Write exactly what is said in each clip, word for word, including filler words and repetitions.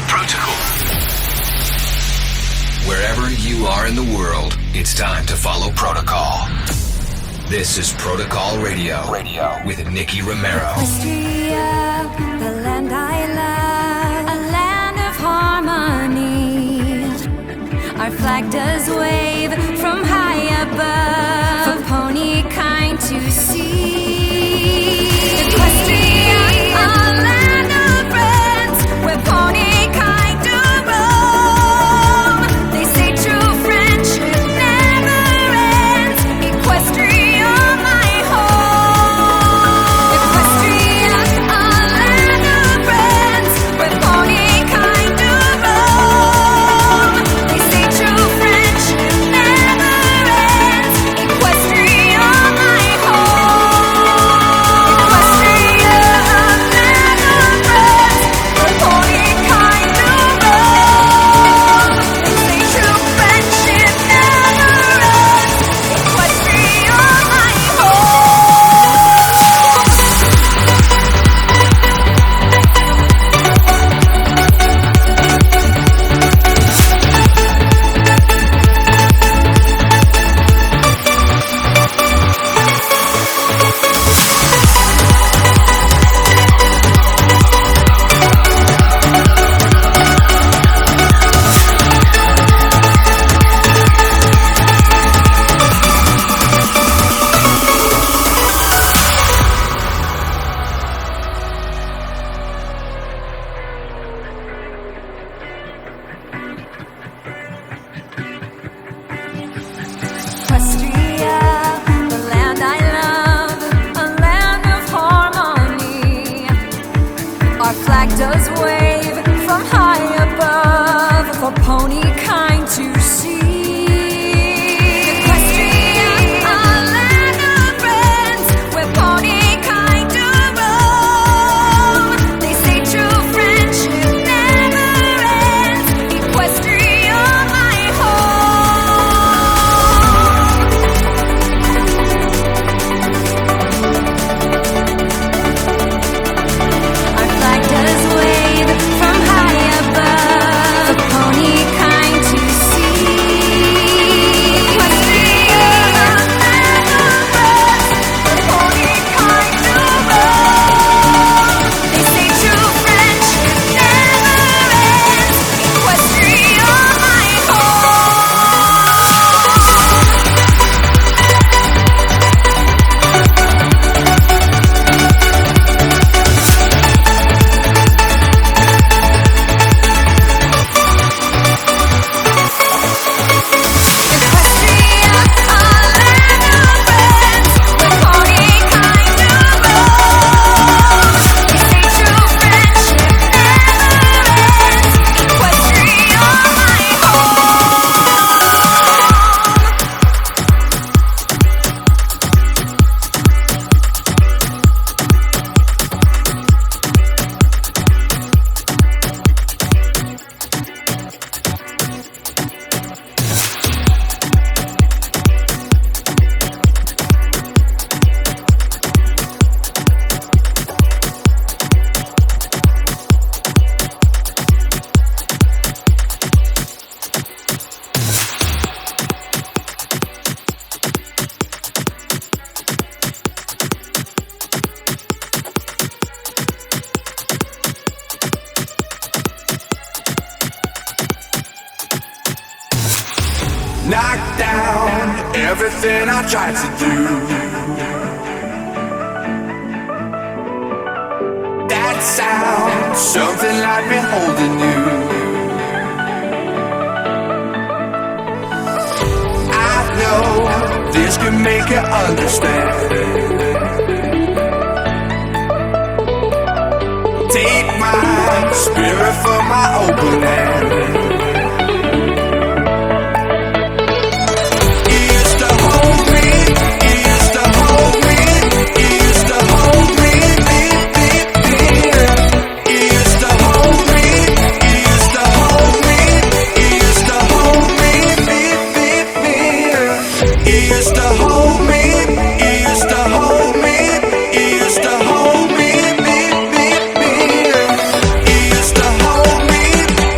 Protocol. Wherever you are in the world, it's time to follow protocol. This is Protocol Radio, Radio. with Nicky Romero. Austria, the land I love, a land of harmony. Our flag does wave from high above for pony kind to see. Equestria, a land of friends where pony kind to roam. They say true friendship never ends. Equestria, my home. Equestria, a land of friends where pony kind to roam. They say true friendship never ends. Equestria, my home. Equestria, a land of friends where pony kind to roam. They say true friendship never ends. Equestria, my Equestria, the land I love, a land of harmony. Our flag does wave from high above for pony kind to see. Equestria, a land of friends where pony kind to roam. They say true friendship never ends. Equestria, my home. Our flag does wave from high above, the pony kind to see. Equestria, a land of friends, the pony kind to roam. They say true friendship never ends. Equestria, my Equestria, a land of friends where pony kind to roam. They say true friendship never ends. Equestria, my home. Knock down everything I tried to do. That sound, something like me holding you. I know this can make you understand. Take my spirit from my open hand. Hold me,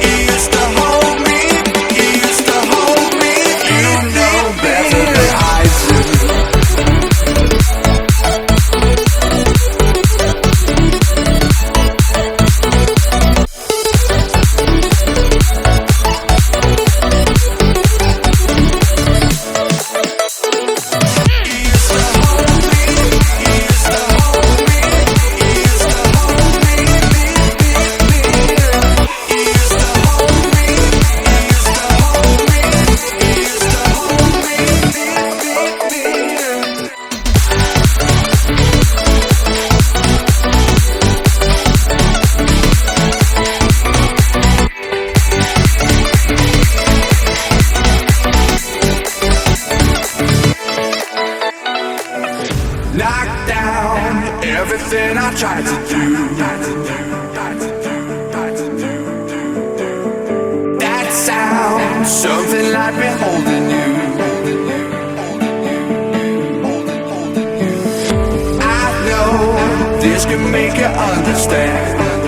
tried to do. That sound, something like me holding you. I know this can make you understand.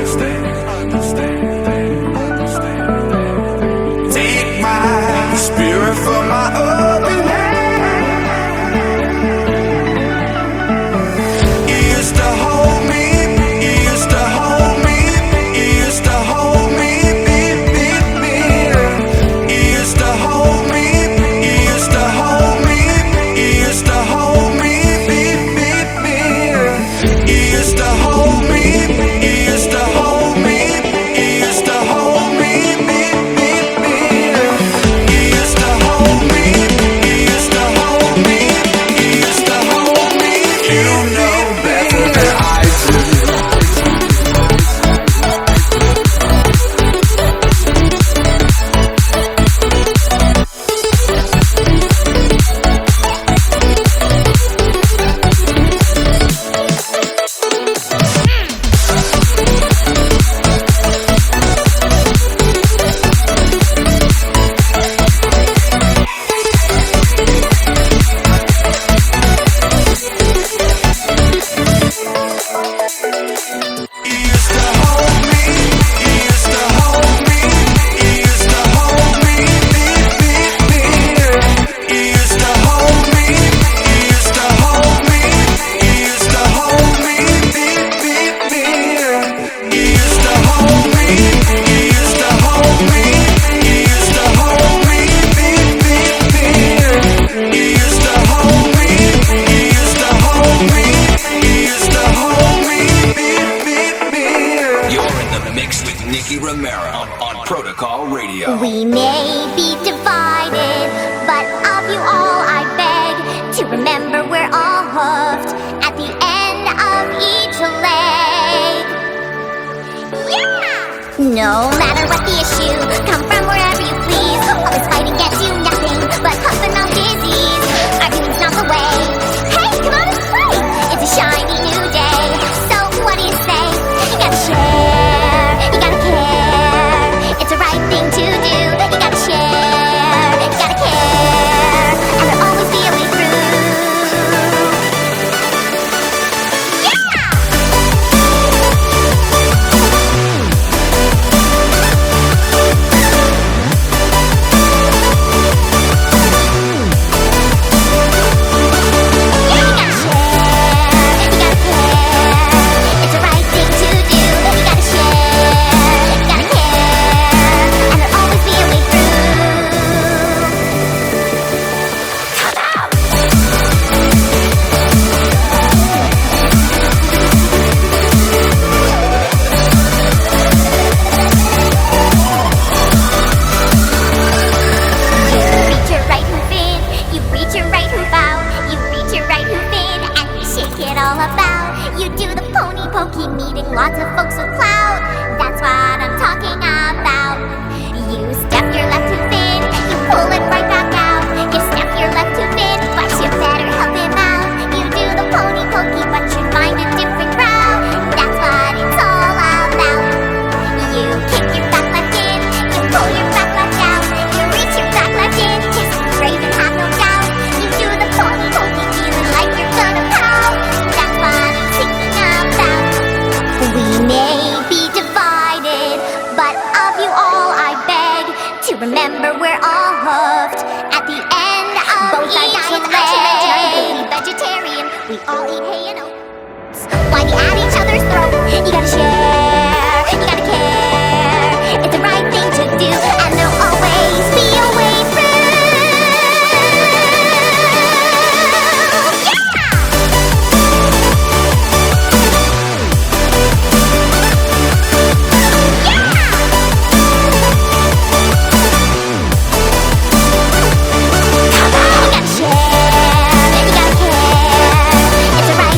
Take my spirit from my open hand. You used to hold me, you used to hold me, you used to hold me, beat, beat, beat. You used to hold me, you used to hold me, you used to hold me, beat, beat, beat. You used to hold me, you used to hold me, you used to hold me, beat, beat, beat. You used to hold me, you used to hold me, you used to hold me. You know better than I do. You used to hold me, you used to hold me, you used to hold me, beat, beat, beat. You used to hold me, you used to hold me, you used to hold me, beat, beat, beat. You used to hold me, you used to hold me, you used to hold me, beat, beat, beat. You used to hold me, you used to hold me, you used to hold me, beat, beat, beat. You're in the mix with Nicky Romero on, on Protocol Radio. We may be divided, but of you all I beg to remember we're all hooked at the end of each leg. Yeah! No matter what the issue, come from wherever you please. All this fighting gets you nothing but huffing on disease. Arguing's not the way. Hey, come on and play. It's a shiny new day. So what do you say? You gotta share, you gotta care. It's the right thing to do. You gotta share, you gotta care, and there'll always be a way through. Yeah! lots of folks with clout. That's what I'm talking about. You step your left too thin, you pull it right back out. You step your left too thin, but you better help him out. You do the pony pokey, but you find a different route. That's what it's all about. You kick your back left in, you pull your back left out. You reach your back left in, kiss and brave and have no doubt. You do the pony pokey, feeling like you're gonna pout. That's what I'm thinking about. We may be divided, but of you all I beg to remember we're all hooked at the end of both each leg. Vegetarian, we all eat hay and oats. Why be at each other's throat? You gotta share, you gotta care. It's the right thing to do, and there'll always be a way through. It's the right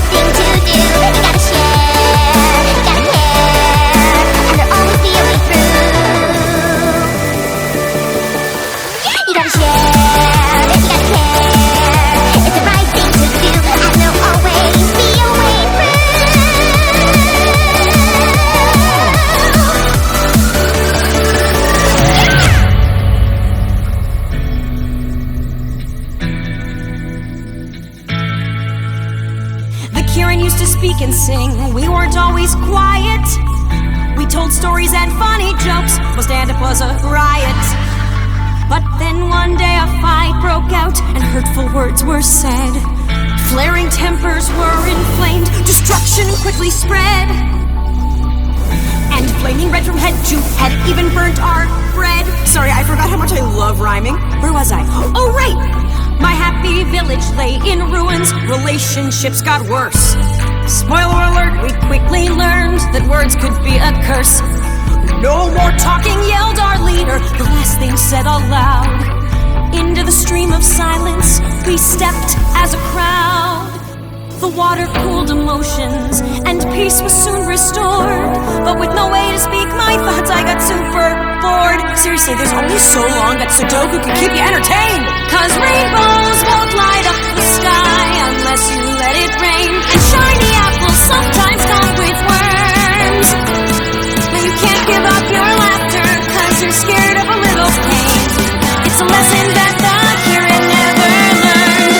to speak and sing. We weren't always quiet. We told stories and funny jokes. My stand-up was a riot. But then one day a fight broke out and hurtful words were said. Flaring tempers were inflamed. Destruction quickly spread. And flaming red from head to head even burnt our bread. Sorry, I forgot how much I love rhyming. Where was I? Oh, right! My happy village lay in ruins. Relationships got worse. Spoiler alert, we quickly learned that words could be a curse. No more talking, yelled our leader, the last thing said aloud. Into the stream of silence, we stepped as a crowd. The water cooled emotions, and peace was soon restored. But with no way to speak my thoughts, I got super bored. Seriously, there's only so long that Sudoku can keep you entertained. Cause rainbows won't light up the sky unless you let it rain. And shiny apples sometimes come with worms. Now you can't give up your laughter cause you're scared of a little pain. It's a lesson that the Kirin never learned.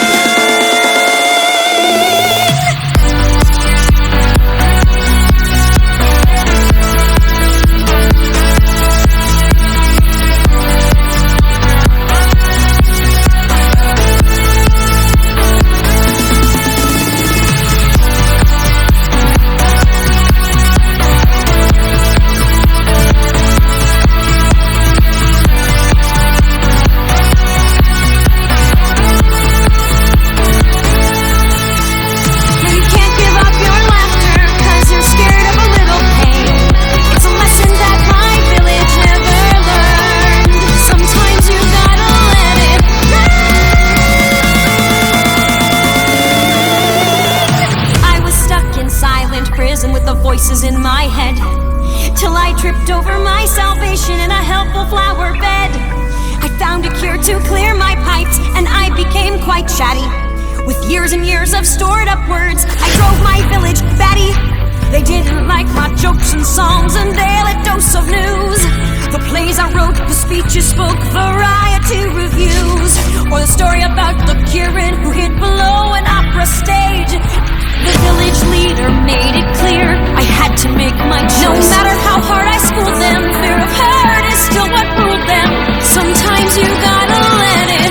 Voices in my head, till I tripped over my salvation in a helpful flower bed. I found a cure to clear my pipes, and I became quite chatty. With years and years of stored up words, I drove my village batty. They didn't like my jokes and songs and daily dose of news. The plays I wrote, the speeches spoke, variety reviews, or the story about the Kirin who hid below an opera stage. The village leader made it clear I had to make my choice. No matter how hard I schooled them, fear of hurt is still what ruled them. Sometimes you gotta let it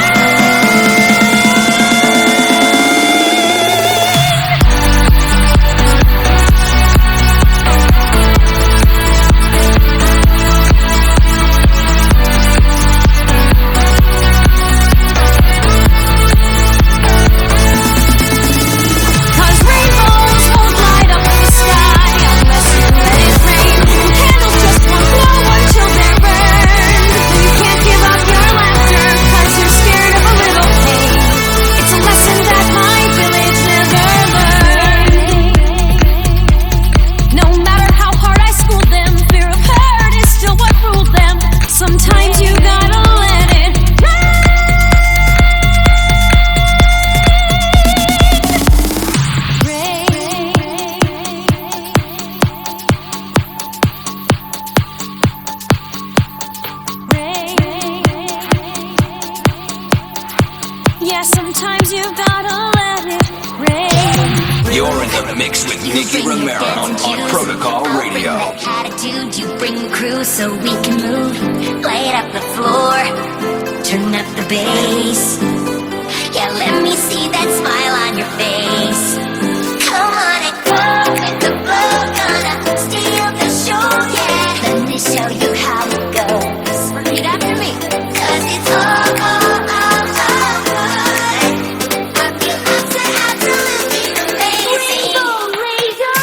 so we can move. Light up the floor, turn up the bass. Yeah, let me see that smile on your face. Come on and go with the flow, gonna steal the show, yeah. Let me show you how it goes. Repeat after me. Cause it's all, all, all, all good. I feel absolutely amazing. Rainbow Razor.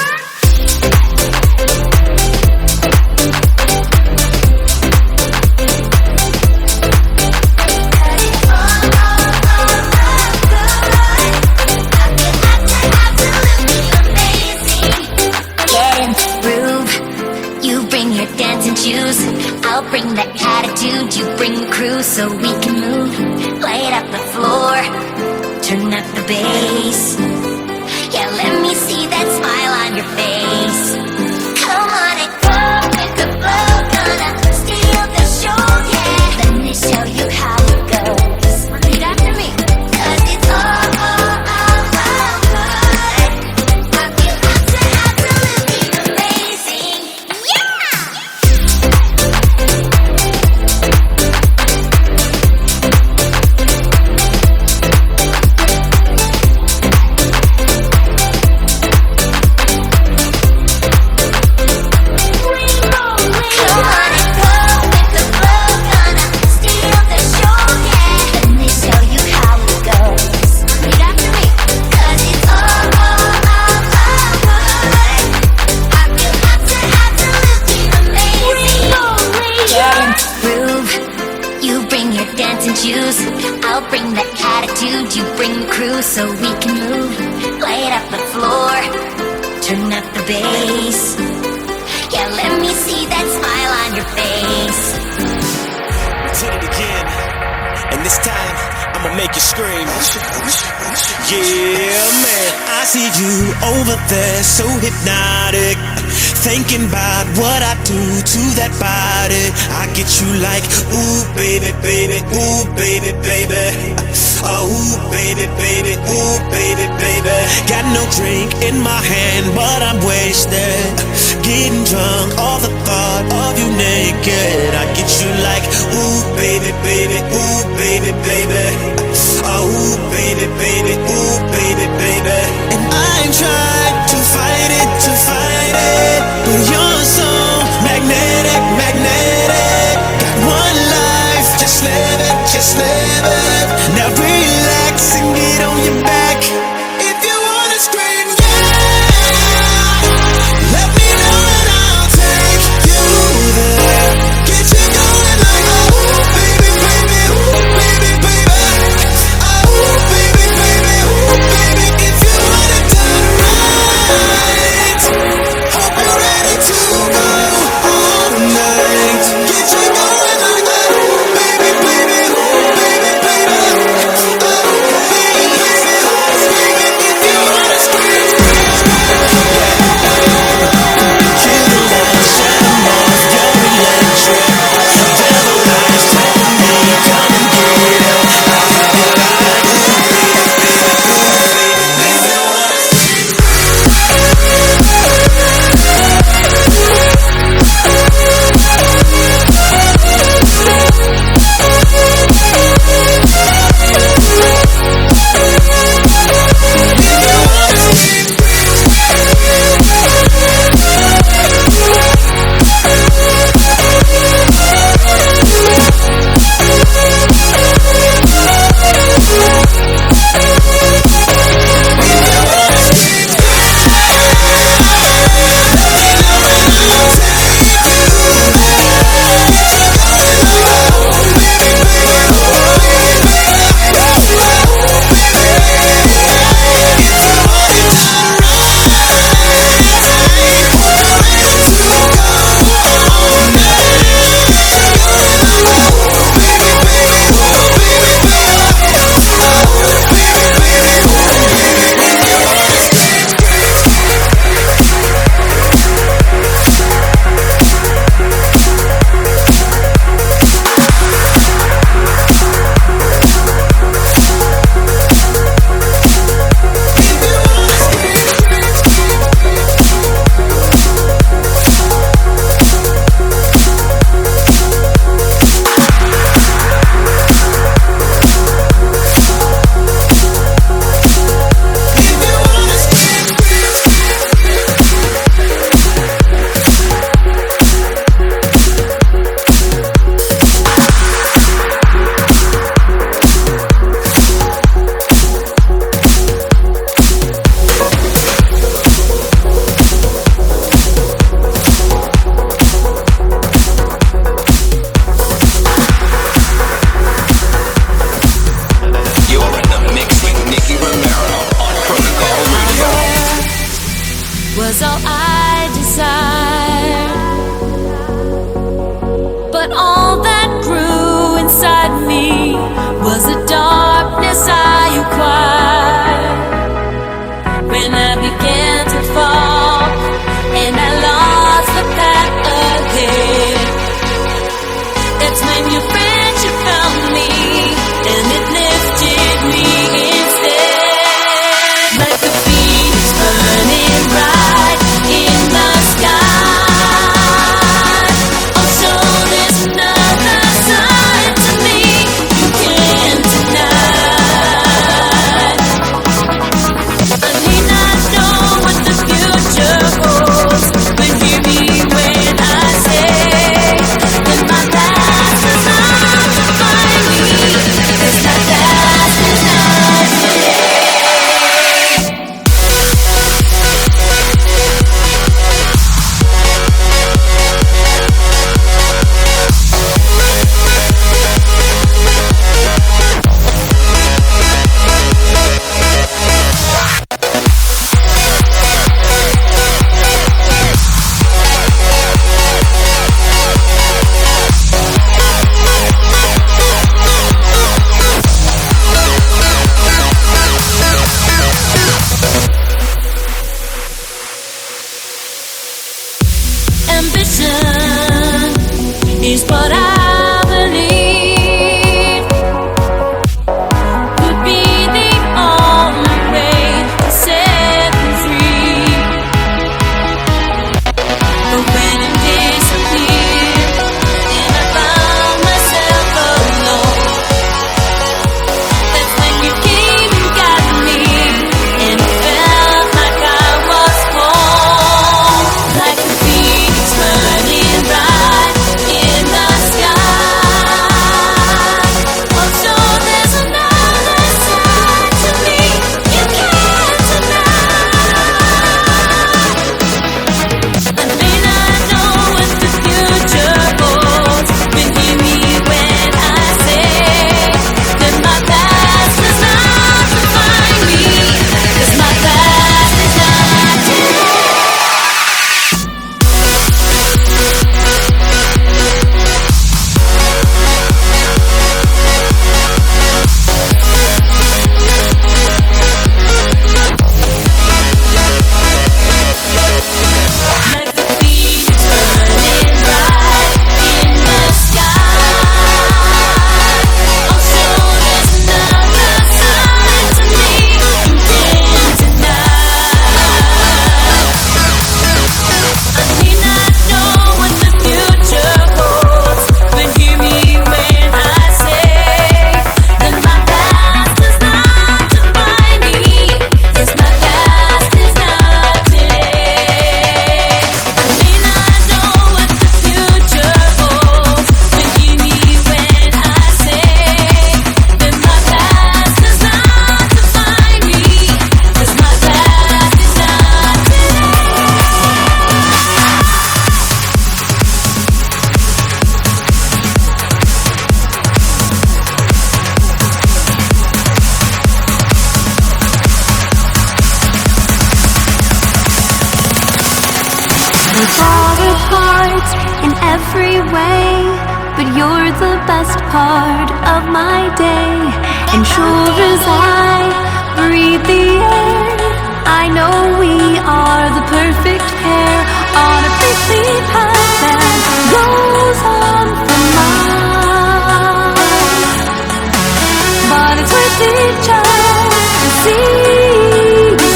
I'll bring that attitude, you bring the crew so we can move. Light up the floor, turn up the bass. Yeah, let me see that smile on your face. Come on and go with the flow, gonna steal the show, yeah. Let me show you how it goes. Repeat after me. Cause it's all, all, all, all good. I I'll bring the attitude, you bring the crew, so we can move. Light up the floor, turn up the bass. Yeah, let me see that smile on your face. Did it again, and this time I'ma make you scream. Yeah, man, I see you over there, so hypnotic, thinking about what I do to that body. I get you like, ooh, baby, baby, ooh, baby, baby. Oh, ooh, baby, baby, ooh, baby, baby. Got no drink in my hand, but I'm wasted, getting drunk, all the thought of you naked. I get you like, ooh, baby, baby, ooh, baby, baby. Oh, ooh, baby, baby, ooh, baby, baby. And I ain't tried to fight it, to fight it, but you're so magnetic, magnetic. Got one life, just live it, just live it. Now relax and get on your back. If you wanna scream, yeah, let me know and I'll take you there. Get you going like, oh, baby, baby, ooh, baby, baby. Oh, fall apart in every way, but you're the best part of my day. And sure as I breathe the air, I know we are the perfect pair on a prickly path that goes on for miles. But it's worth it just to see you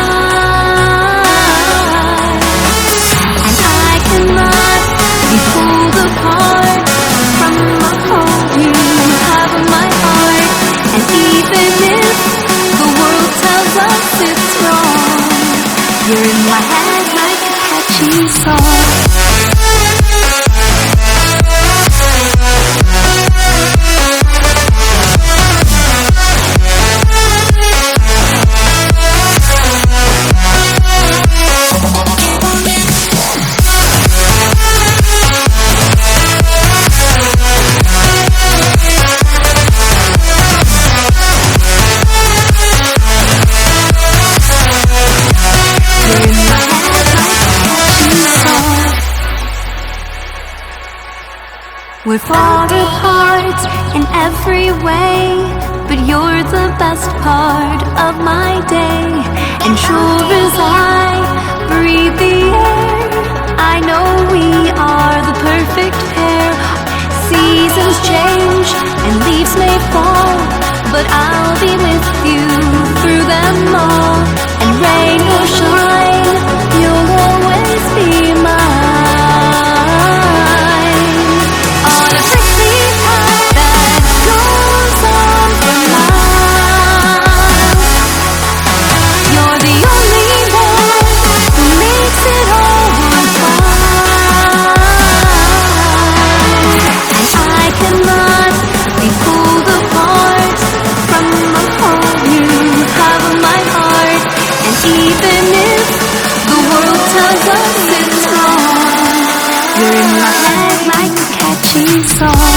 smile. And I cannot be pulled apart from the hold you have in my heart. And even if the world tells us it's wrong, you're in my head like a catchy song. We're far apart in every way, but you're the best part of my day. And sure as I breathe the air, I know we are the perfect pair. Seasons change and leaves may fall, but I'll be with you through them all. And rain or shine, you'll always be mine. On a prickly path that goes on for miles, you're the only one who makes it all worthwhile. And I cannot be pulled apart from the hold you have in my heart. And even if the world tells us it's wrong, you're in my head like a catchy song.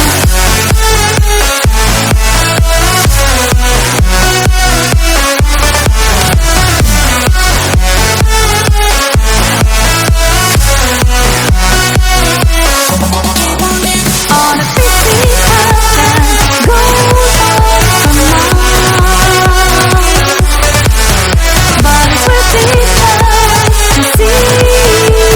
On a prickly path that goes on for miles, but it's worth it just to see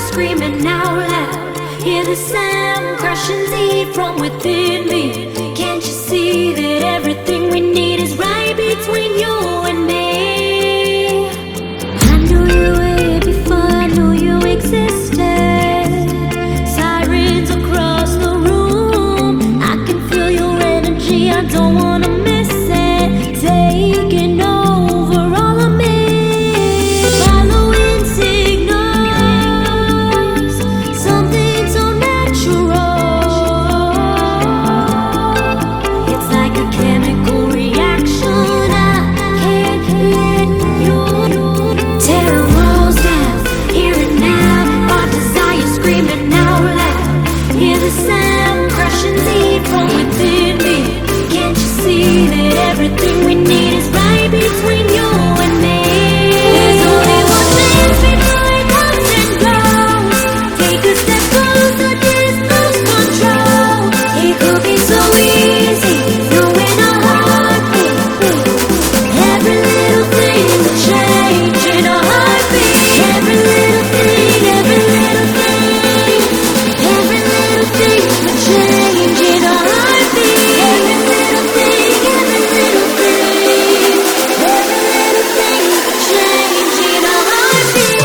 screaming out loud. Hear the sound crushing deep from within me. Can't you see that everything we need is right between you and me? I knew you way before I knew you existed. Sirens across the room, I can feel your energy, I don't wanna miss it. Taking over all of me, following signals, something so natural. It's like a chemical reaction, I can't let you tear walls down. Here and now, our desire screaming out loud. Hear the sound crushing deep from within me. Can't you see that everything we need is right between you and me? There's only one chance before it comes and goes. Take a step closer, just lose control. It could be so easy, knowing our heartbeat. Every little thing will change in a heartbeat. Every little thing, every little thing, every little thing will change in a heartbeat. Every little thing, every little thing, every little thing will change in a heartbeat.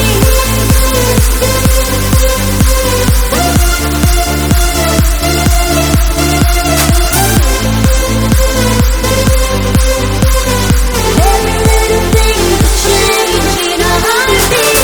Every little thing will change in a heartbeat.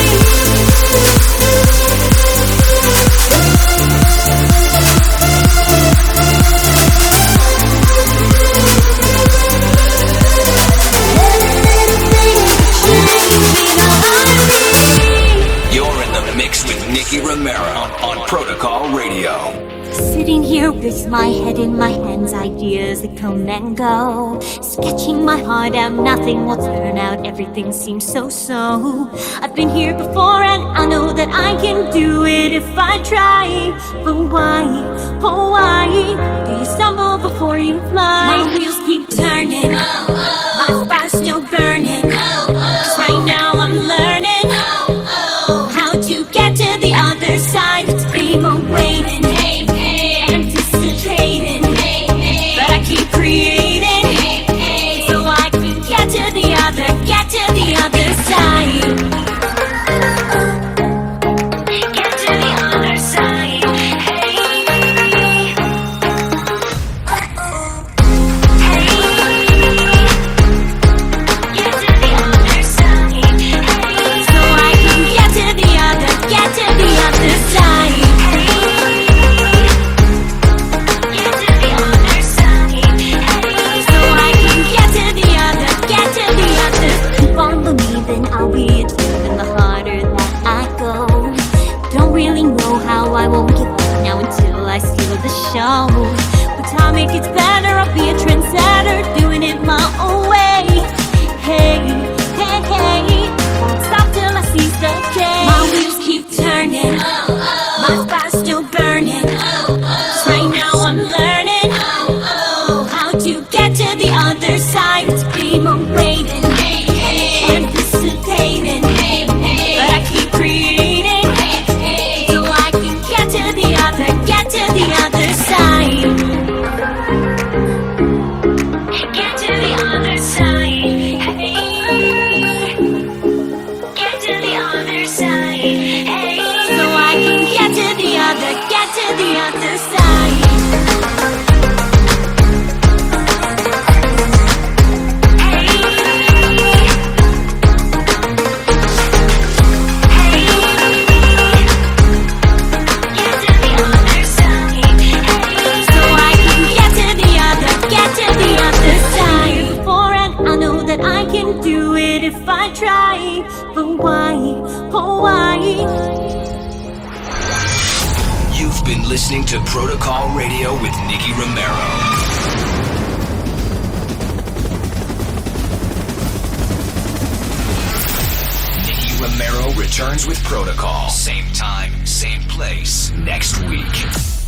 You're in the mix with Nicky Romero on Protocol Radio. Sitting here with my head in my hands, ideas that come and go. Sketching my heart out, nothing will turn out, everything seems so-so. I've been here before and I know that I can do it if I try. But why, oh why, do you stumble before you fly? My wheels keep turning, my fire's still burning. Cause right now I'm learning how to get to the other side. It's been waiting, anticipating, but I keep creating, so I can get to the other, get to the other side. Get to the other side. Hey, hey, get to the other side. Hey, so I can get to the other, get to the other side. Get to the other side. So I can get to the other, get to the other. Keep on believing I'll be a demon the harder that I go. Don't really know how I won't give up now until I steal the show. But time it gets better, I'll be a trendsetter, doing it my own way. Hey, hey, hey, won't stop till I seize the day. My wheels keep turning, my fire's still burning. Cause right now I'm learning how to get to the other side. It's been waiting, anticipating, but I keep creating, so I can get to the other, get to the other side. Get to the other side. Hey, get to the other side. Hey, so I can get to the other, get to the other side. Do it if I try, but why, oh why? You've been listening to Protocol Radio with Nicky Romero. Nicky Romero returns with Protocol. Same time, same place, next week.